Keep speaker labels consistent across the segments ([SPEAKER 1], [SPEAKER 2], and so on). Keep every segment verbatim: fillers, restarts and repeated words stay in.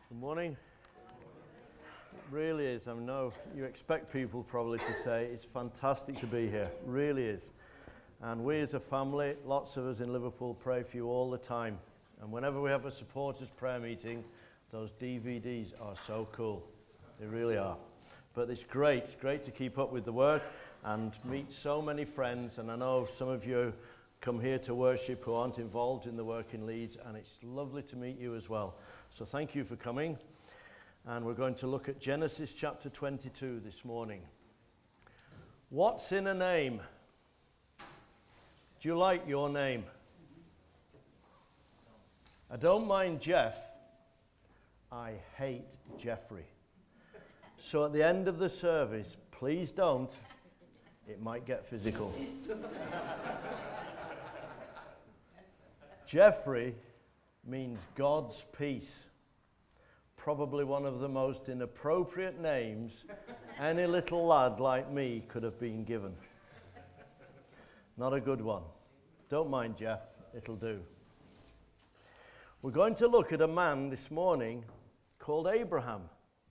[SPEAKER 1] Good morning. It really is. I know you expect people probably to say it's fantastic to be here. It really is. And we as a family, lots of us in Liverpool, pray for you all the time. And whenever we have a supporters prayer meeting, those D V Ds are so cool. They really are. But it's great. It's great to keep up with the work and meet so many friends. And I know some of you come here to worship who aren't involved in the work in Leeds, and it's lovely to meet you as well. So thank you for coming. And we're going to look at Genesis chapter twenty-two this morning. What's in a name? Do you like your name? I don't mind Jeff. I hate Jeffrey. So at the end of the service, please don't. It might get physical. Jeffrey means God's peace. Probably one of the most inappropriate names any little lad like me could have been given. Not a good one. Don't mind Jeff, it'll do. We're going to look at a man this morning called Abraham.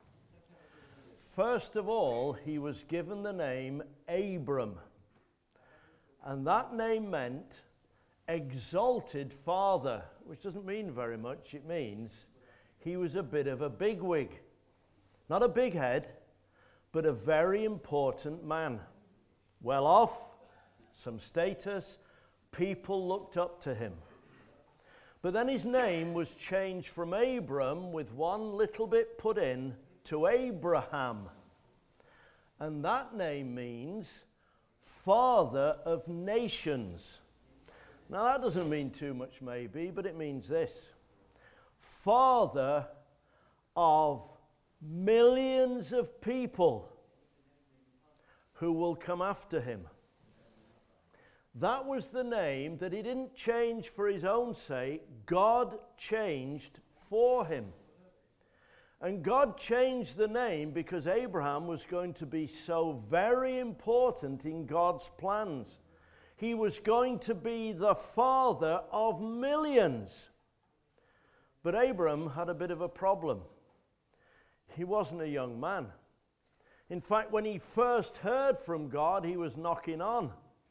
[SPEAKER 1] First of all, he was given the name Abram. And that name meant exalted father, which doesn't mean very much. It means he was a bit of a bigwig. Not a big head, but a very important man. Well off, some status, people looked up to him. But then his name was changed from Abram, with one little bit put in, to Abraham. And that name means father of nations. Now that doesn't mean too much maybe, but it means this. Father of millions of people who will come after him. That was the name that he didn't change for his own sake. God changed for him. And God changed the name because Abraham was going to be so very important in God's plans. He was going to be the father of millions. But Abram had a bit of a problem. He wasn't a young man. In fact, when he first heard from God, he was knocking on.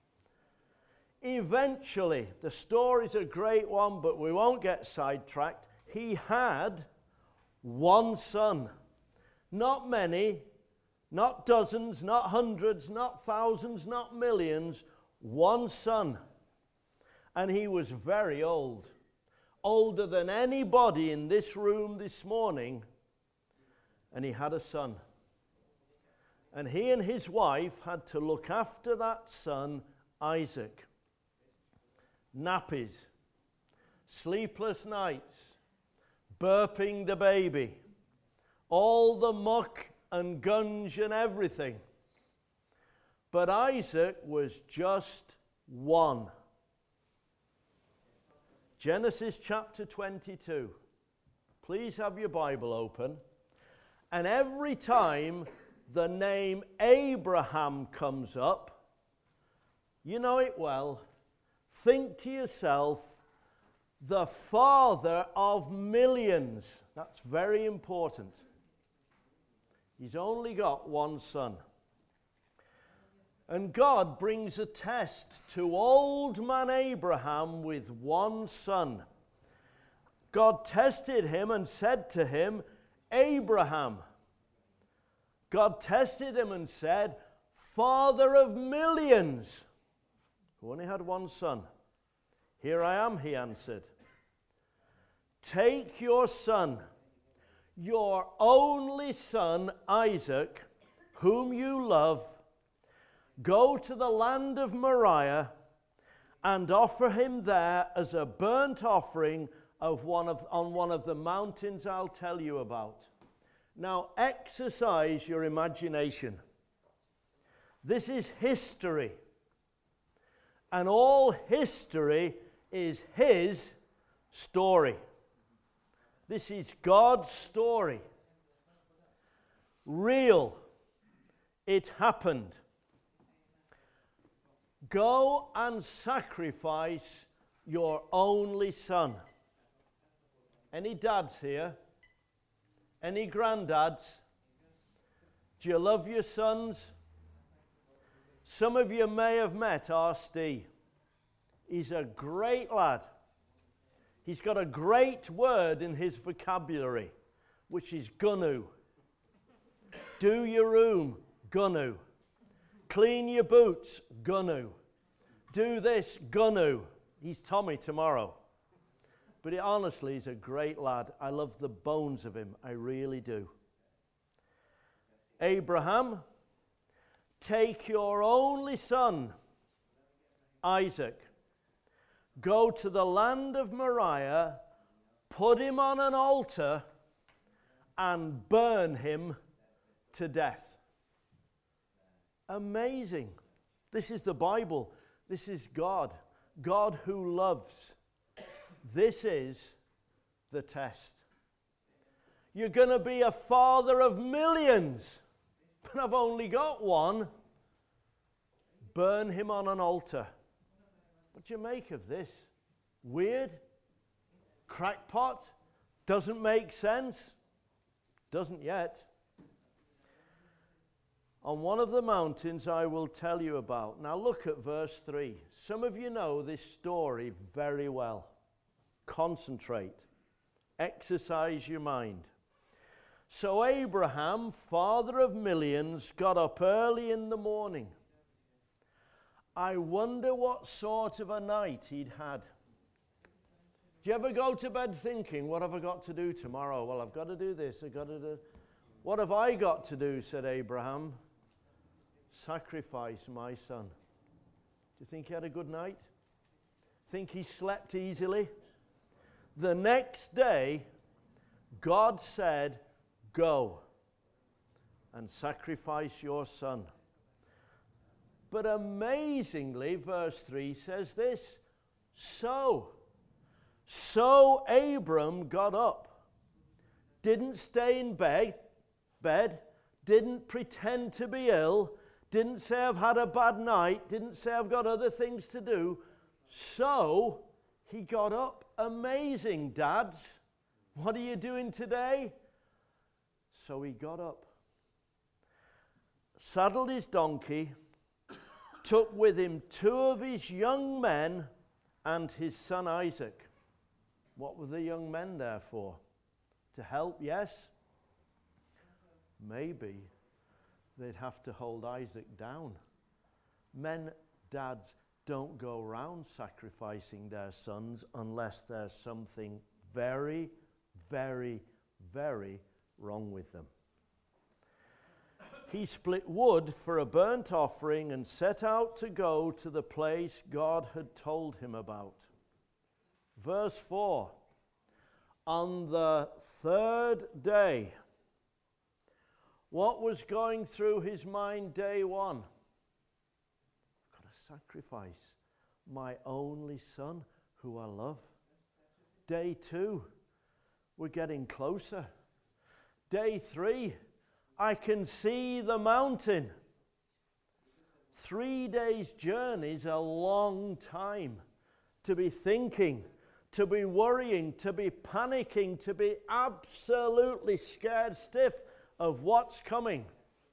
[SPEAKER 1] Eventually, the story's a great one, but we won't get sidetracked. He had one son. Not many, not dozens, not hundreds, not thousands, not millions. One son. And he was very old. Older than anybody in this room this morning. And he had a son. And he and his wife had to look after that son, Isaac. Nappies, sleepless nights, burping the baby, all the muck and gunge and everything. But Isaac was just one. Genesis chapter twenty-two. Please have your Bible open. And every time the name Abraham comes up, you know it well, think to yourself, the father of millions. That's very important. He's only got one son. And God brings a test to old man Abraham with one son. God tested him and said to him, Abraham. God tested him and said, father of millions. Who only had one son. Here I am, he answered. Take your son, your only son, Isaac, whom you love, go to the land of Moriah and offer him there as a burnt offering of one of, on one of the mountains I'll tell you about. Now exercise your imagination. This is history. And all history is his story. This is God's story. Real. It happened. Go and sacrifice your only son. Any dads here? Any granddads? Do you love your sons? Some of you may have met R. Steve. He's a great lad. He's got a great word in his vocabulary, which is gunu. Do your room, gunu. Clean your boots, gunu. Do this, gunu. He's Tommy tomorrow. But he, honestly, he's a great lad. I love the bones of him. I really do. Abraham, take your only son, Isaac. Go to the land of Moriah, put him on an altar, and burn him to death. Amazing. This is the Bible. This is God. God who loves. This is the test. You're going to be a father of millions, but I've only got one. Burn him on an altar. What do you make of this? Weird? Crackpot? Doesn't make sense? Doesn't yet. On one of the mountains I will tell you about. Now look at verse three. Some of you know this story very well. Concentrate. Exercise your mind. So Abraham, father of millions, got up early in the morning. I wonder what sort of a night he'd had. Do you ever go to bed thinking, what have I got to do tomorrow? Well, I've got to do this, I've got to do... What have I got to do, said Abraham. Sacrifice my son. Do you think he had a good night? Think he slept easily? The next day, God said, go and sacrifice your son. But amazingly, verse three says this, so, so Abram got up, didn't stay in bed, bed, didn't pretend to be ill, didn't say I've had a bad night, didn't say I've got other things to do, so he got up. Amazing, dads. What are you doing today? So he got up, saddled his donkey, took with him two of his young men and his son Isaac. What were the young men there for? To help, yes? Maybe they'd have to hold Isaac down. Men, dads, don't go around sacrificing their sons unless there's something very, very, very wrong with them. He split wood for a burnt offering and set out to go to the place God had told him about. Verse four. On the third day, what was going through his mind day one? I've got to sacrifice my only son who I love. Day two, we're getting closer. Day three, I can see the mountain. Three days' journey is a long time to be thinking, to be worrying, to be panicking, to be absolutely scared stiff of what's coming.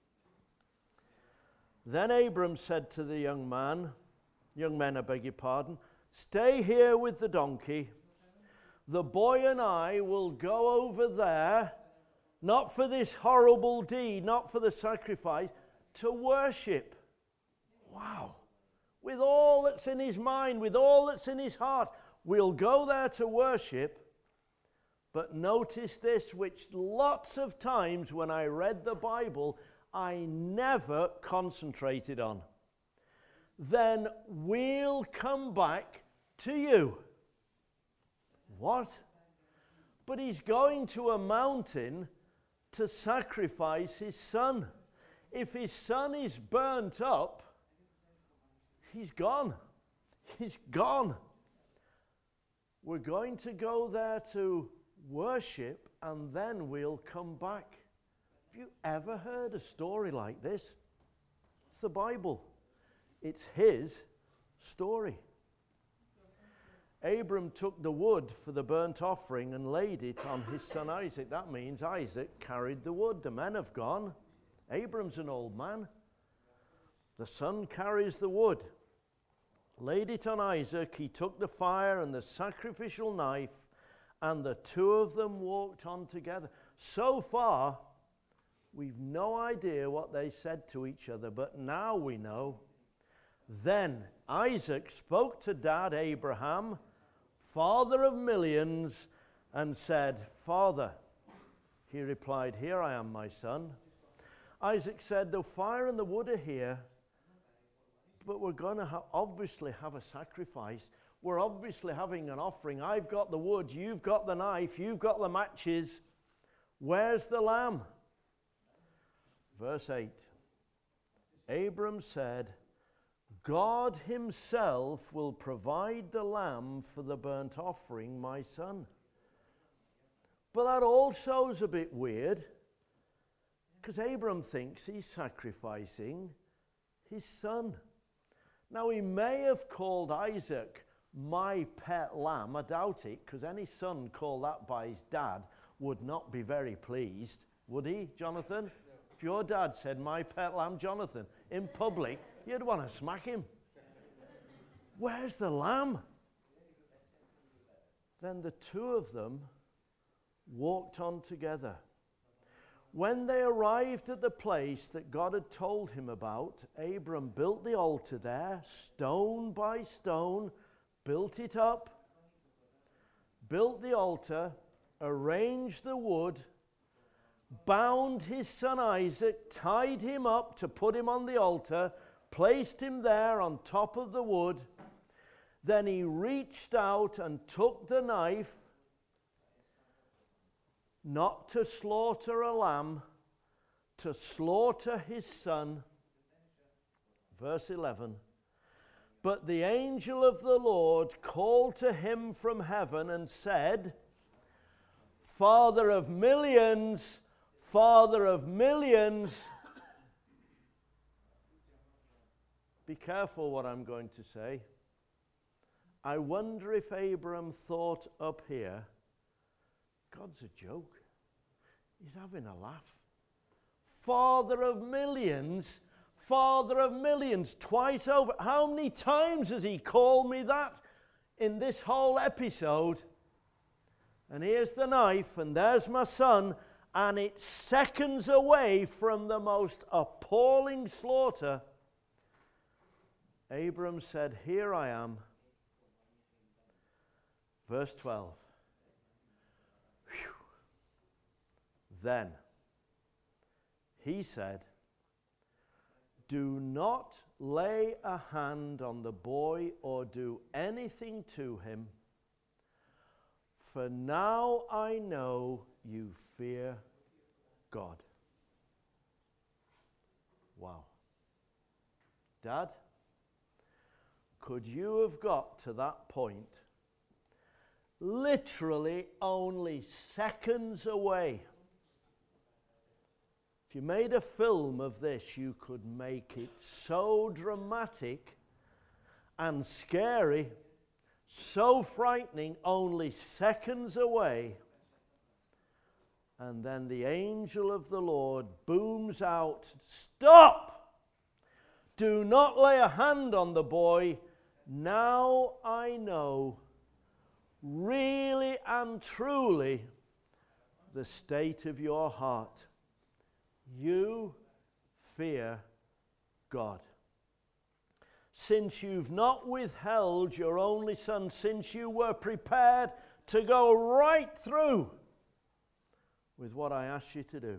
[SPEAKER 1] Then Abram said to the young man, young men, I beg your pardon, stay here with the donkey. The boy and I will go over there, not for this horrible deed, not for the sacrifice, to worship. Wow. With all that's in his mind, with all that's in his heart, we'll go there to worship. But notice this, which lots of times when I read the Bible, I never concentrated on. Then we'll come back to you. What? But he's going to a mountain to sacrifice his son. If his son is burnt up, he's gone. He's gone. We're going to go there to worship and then we'll come back. Have you ever heard a story like this? It's the Bible. It's his story. Abram took the wood for the burnt offering and laid it on his son Isaac. That means Isaac carried the wood. The men have gone. Abram's an old man. The son carries the wood. Laid it on Isaac. He took the fire and the sacrificial knife, and the two of them walked on together. So far, we've no idea what they said to each other, but now we know. Then Isaac spoke to Dad Abraham, father of millions, and said, Father. He replied, Here I am, my son. Isaac said, The fire and the wood are here, but we're going to ha- obviously have a sacrifice. We're obviously having an offering. I've got the wood, you've got the knife, you've got the matches. Where's the lamb? Verse eight. Abram said, God himself will provide the lamb for the burnt offering, my son. But that also is a bit weird, because Abram thinks he's sacrificing his son. Now, he may have called Isaac my pet lamb. I doubt it, because any son called that by his dad would not be very pleased, would he, Jonathan? If your dad said, my pet lamb, Jonathan, in public, you'd want to smack him. Where's the lamb? Then the two of them walked on together. When they arrived at the place that God had told him about, Abram built the altar there, stone by stone, built it up, built the altar, arranged the wood, bound his son Isaac, tied him up to put him on the altar, placed him there on top of the wood. Then he reached out and took the knife, not to slaughter a lamb, to slaughter his son. Verse eleven. But the angel of the Lord called to him from heaven and said, Father of millions, Father of millions. Be careful what I'm going to say. I wonder if Abram thought up here, God's a joke. He's having a laugh. Father of millions, Father of millions, twice over. How many times has he called me that in this whole episode? And here's the knife, and there's my son, and it's seconds away from the most appalling slaughter. Abram said, Here I am. Verse twelve. Whew. Then he said, Do not lay a hand on the boy or do anything to him, for now I know you fear God. Wow. Dad, could you have got to that point literally only seconds away? If you made a film of this, you could make it so dramatic and scary, so frightening, only seconds away. And then the angel of the Lord booms out, Stop! Do not lay a hand on the boy. Now I know really and truly the state of your heart. You fear God. Since you've not withheld your only son, since you were prepared to go right through with what I asked you to do.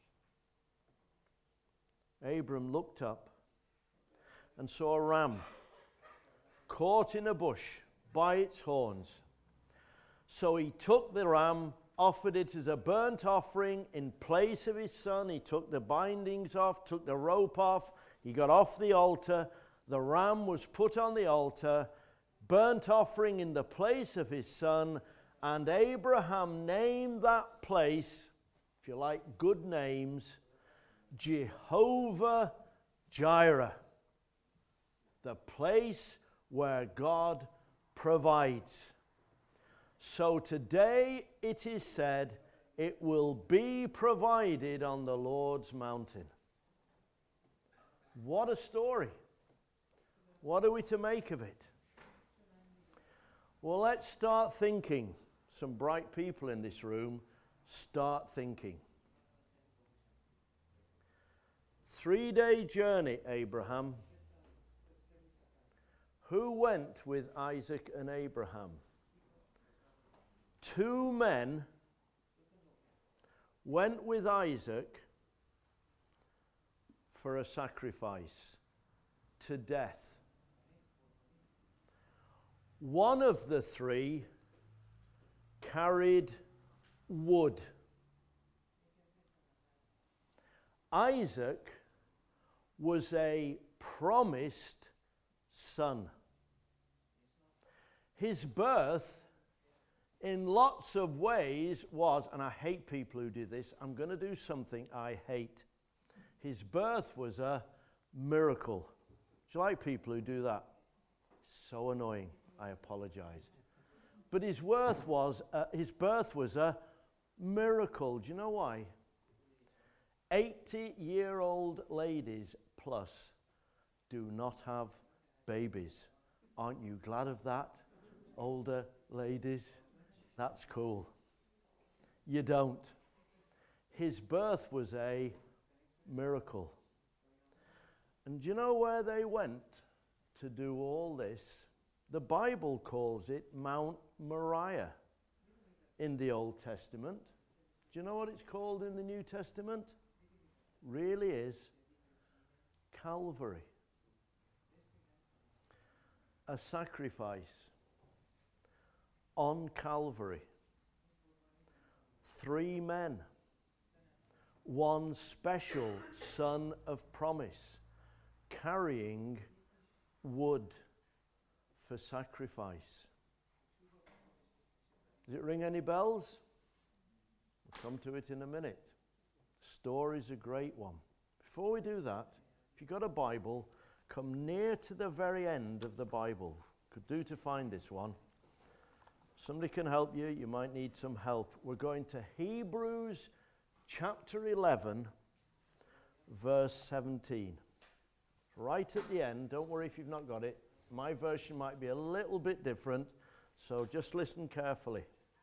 [SPEAKER 1] Abram looked up and saw a ram caught in a bush by its horns. So he took the ram, offered it as a burnt offering in place of his son. He took the bindings off, took the rope off. He got off the altar. The ram was put on the altar, burnt offering in the place of his son. And Abraham named that place, if you like good names, Jehovah Jireh, the place where God provides. So today it is said, it will be provided on the Lord's mountain. What a story. What are we to make of it? Well, let's start thinking. Some bright people in this room, start thinking. Three-day journey, Abraham. Who went with Isaac and Abraham? Two men went with Isaac for a sacrifice to death. One of the three carried wood. Isaac was a promised son. His birth, in lots of ways, was, and I hate people who do this, I'm going to do something I hate. His birth was a miracle. Do you like people who do that? So annoying. I apologize. But his birth was uh, his birth was a miracle. Do you know why? eighty-year-old ladies plus do not have babies. Aren't you glad of that, older ladies? That's cool. You don't. His birth was a miracle. And do you know where they went to do all this? The Bible calls it Mount Moriah in the Old Testament. Do you know what it's called in the New Testament? Really is Calvary. A sacrifice on Calvary. Three men. One special son of promise carrying wood for sacrifice. Does it ring any bells? We'll come to it in a minute. Story's a great one. Before we do that, if you've got a Bible, come near to the very end of the Bible. Could do to find this one. Somebody can help you. You might need some help. We're going to Hebrews chapter eleven, verse seventeen. Right at the end. Don't worry if you've not got it. My version might be a little bit different, so just listen carefully.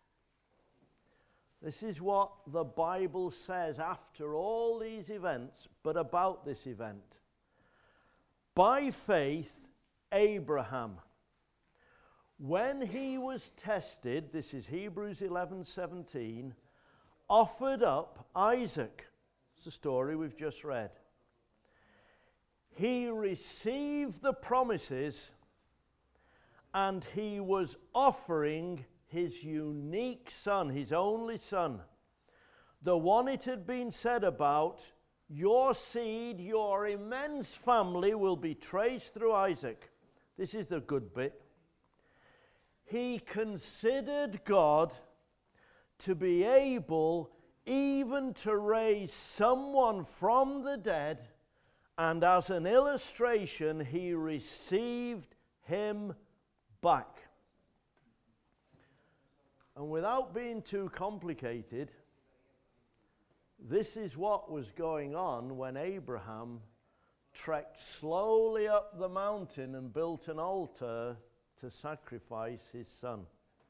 [SPEAKER 1] This is what the Bible says after all these events, but about this event. By faith, Abraham, when he was tested, this is Hebrews eleven seventeen, offered up Isaac. It's the story we've just read. He received the promises and he was offering his unique son, his only son, the one it had been said about, your seed, your immense family will be traced through Isaac. This is the good bit. He considered God to be able even to raise someone from the dead, and as an illustration, he received him back. And without being too complicated, this is what was going on when Abraham trekked slowly up the mountain and built an altar to sacrifice his son.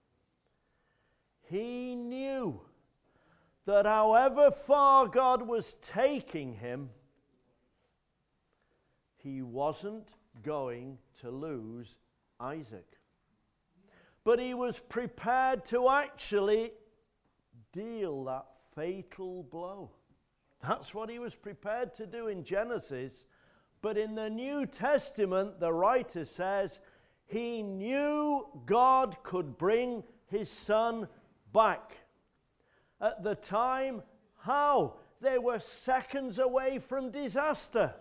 [SPEAKER 1] He knew that however far God was taking him, he wasn't going to lose Isaac. But he was prepared to actually deal that fatal blow. That's what he was prepared to do in Genesis. But in the New Testament, the writer says, he knew God could bring his son back. At the time, how? They were seconds away from disaster.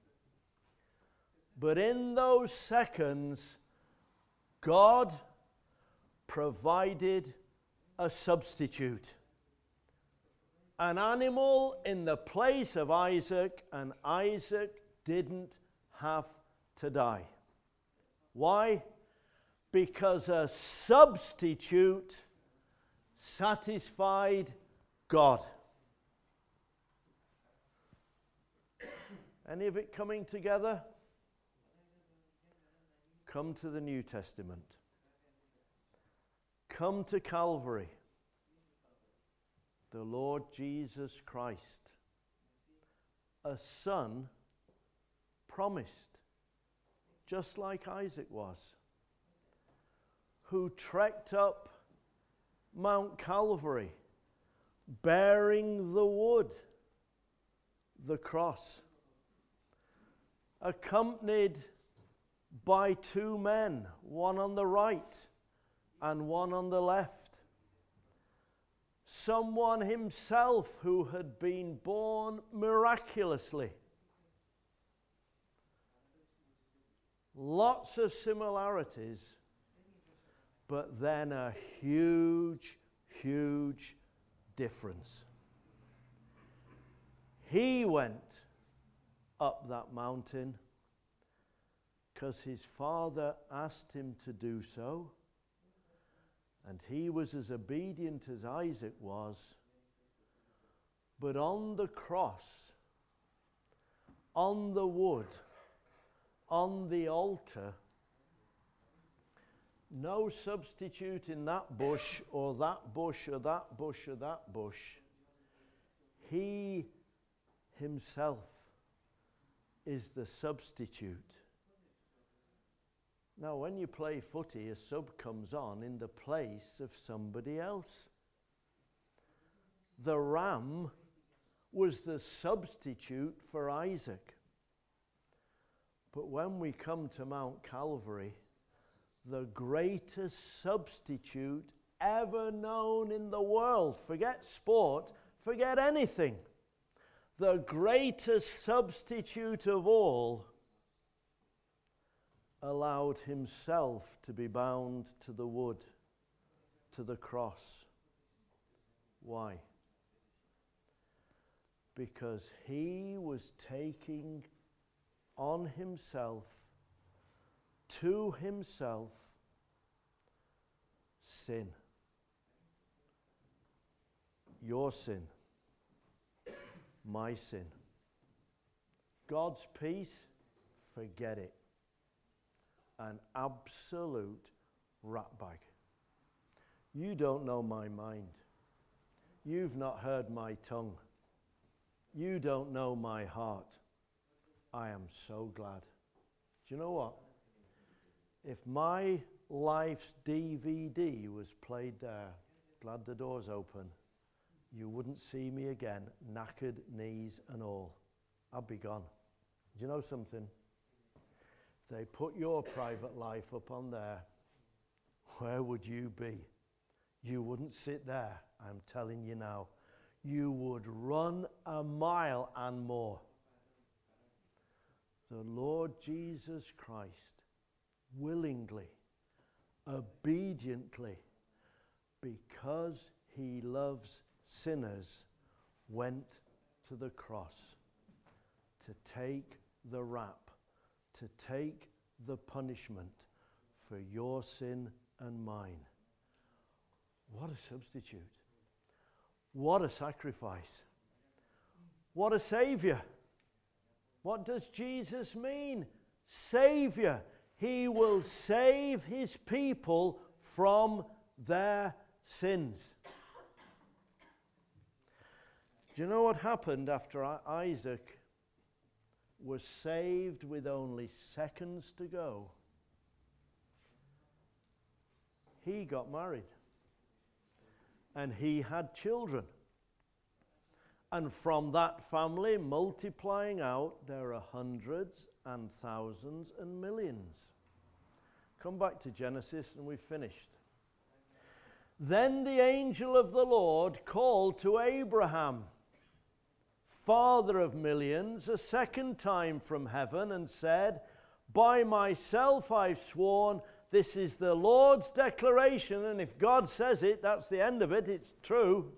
[SPEAKER 1] But in those seconds, God provided a substitute. An animal in the place of Isaac, and Isaac didn't have to die. Why? Because a substitute satisfied God. Any of it coming together? Come to the New Testament. Come to Calvary. The Lord Jesus Christ, a son promised, just like Isaac was, who trekked up Mount Calvary, bearing the wood, the cross, accompanied by two men, one on the right and one on the left. Someone himself who had been born miraculously. Lots of similarities, but then a huge, huge difference. He went up that mountain because his father asked him to do so, and he was as obedient as Isaac was. But on the cross, on the wood, on the altar, no substitute in that bush or that bush or that bush or that bush. He himself is the substitute. Now, when you play footy, a sub comes on in the place of somebody else. The ram was the substitute for Isaac. But when we come to Mount Calvary, the greatest substitute ever known in the world, forget sport, forget anything, the greatest substitute of all allowed himself to be bound to the wood, to the cross. Why? Because he was taking on himself, to himself, sin. Your sin. My sin. God's peace, forget it. An absolute ratbag. You don't know my mind. You've not heard my tongue. You don't know my heart. I am so glad. Do you know what? If my life's D V D was played there, glad the door's open, you wouldn't see me again, knackered knees and all. I'd be gone. Do you know something? If they put your private life up on there, where would you be? You wouldn't sit there, I'm telling you now. You would run a mile and more. The Lord Jesus Christ willingly, obediently, because he loves sinners, went to the cross to take the rap, to take the punishment for your sin and mine. What a substitute. What a sacrifice. What a Savior. What does Jesus mean? Savior. He will save his people from their sins. Do you know what happened after Isaac was saved with only seconds to go? He got married. And he had children. And from that family, multiplying out, there are hundreds and thousands and millions. Come back to Genesis and we've finished. Then the angel of the Lord called to Abraham, father of millions, a second time from heaven and said, by myself I've sworn, this is the Lord's declaration, and if God says it, that's the end of it, it's true.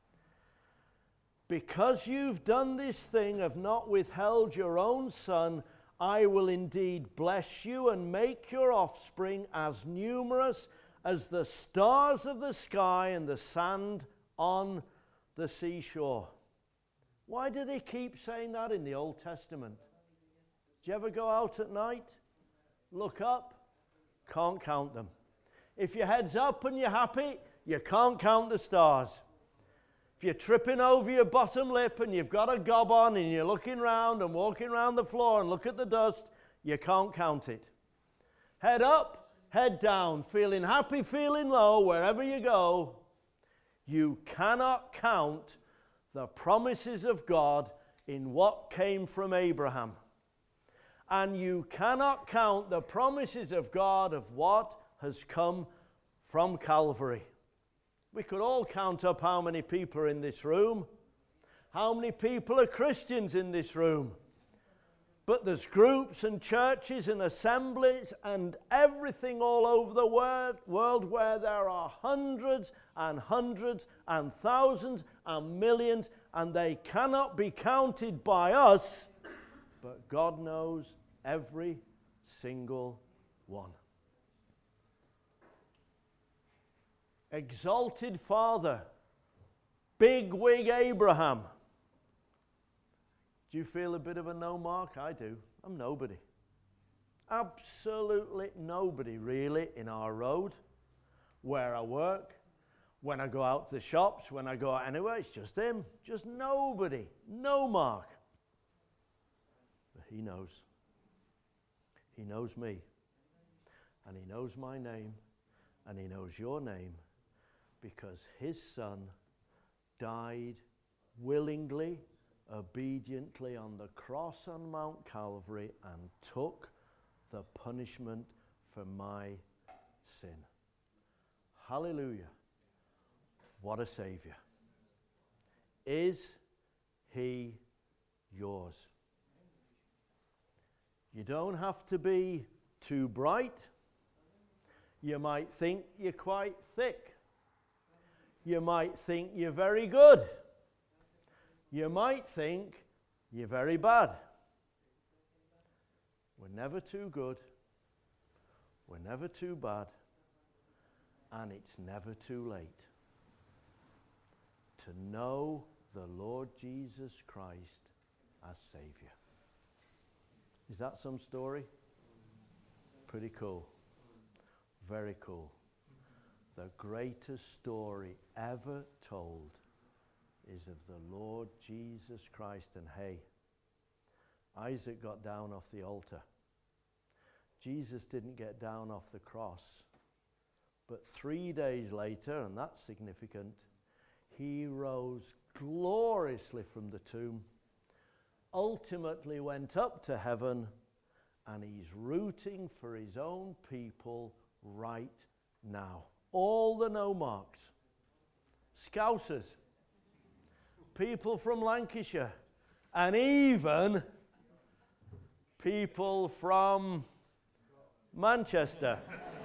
[SPEAKER 1] Because you've done this thing, have not withheld your own son, I will indeed bless you and make your offspring as numerous as the stars of the sky and the sand on the seashore. Why do they keep saying that in the Old Testament? Do you ever go out at night? Look up? Can't count them. If your head's up and you're happy, you can't count the stars. If you're tripping over your bottom lip and you've got a gob on and you're looking round and walking around the floor and look at the dust, you can't count it. Head up, head down, feeling happy, feeling low, wherever you go, you cannot count the promises of God in what came from Abraham. And you cannot count the promises of God of what has come from Calvary. We could all count up how many people are in this room, how many people are Christians in this room. But there's groups and churches and assemblies and everything all over the world, world where there are hundreds and hundreds and thousands and millions, and they cannot be counted by us, but God knows every single one. Exalted Father, bigwig Abraham. Do you feel a bit of a no mark? I do. I'm nobody. Absolutely nobody, really, in our road, where I work, when I go out to the shops, when I go out anywhere. It's just him. Just nobody. No mark. But he knows. He knows me. And he knows my name. And he knows your name. Because his son died willingly, obediently on the cross on Mount Calvary and took the punishment for my sin. Hallelujah. What a Savior. Is he yours? You don't have to be too bright. You might think you're quite thick. You might think you're very good. You might think you're very bad. We're never too good. We're never too bad. And it's never too late to know the Lord Jesus Christ as Savior. Is that some story? Pretty cool. Very cool. The greatest story ever told is of the Lord Jesus Christ. And hey, Isaac got down off the altar. Jesus didn't get down off the cross. But three days later, and that's significant, he rose gloriously from the tomb, ultimately went up to heaven, and he's rooting for his own people right now. All the no marks, Scousers, people from Lancashire, and even people from Manchester,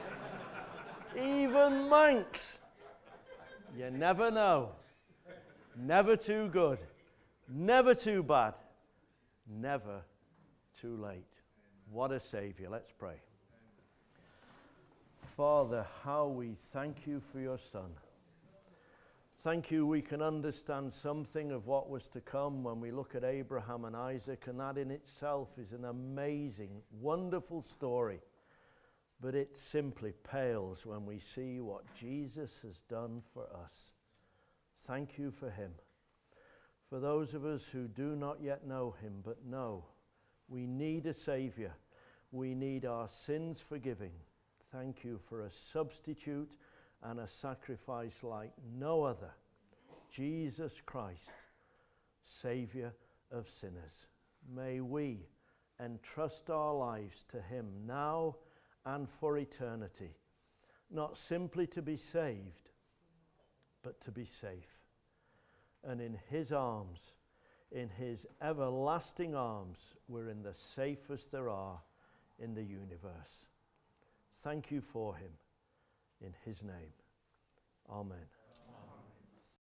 [SPEAKER 1] even Manx. You never know. Never too good, never too bad, never too late. What a Savior. Let's pray. Father, how we thank you for your Son. Thank you we can understand something of what was to come when we look at Abraham and Isaac, and that in itself is an amazing, wonderful story. But it simply pales when we see what Jesus has done for us. Thank you for him. For those of us who do not yet know him, but know we need a Savior. We need our sins forgiving. Thank you for a substitute and a sacrifice like no other. Jesus Christ, Savior of sinners. May we entrust our lives to him now and for eternity. Not simply to be saved, but to be safe. And in his arms, in his everlasting arms, we're in the safest there are in the universe. Thank you for him. In his name. Amen.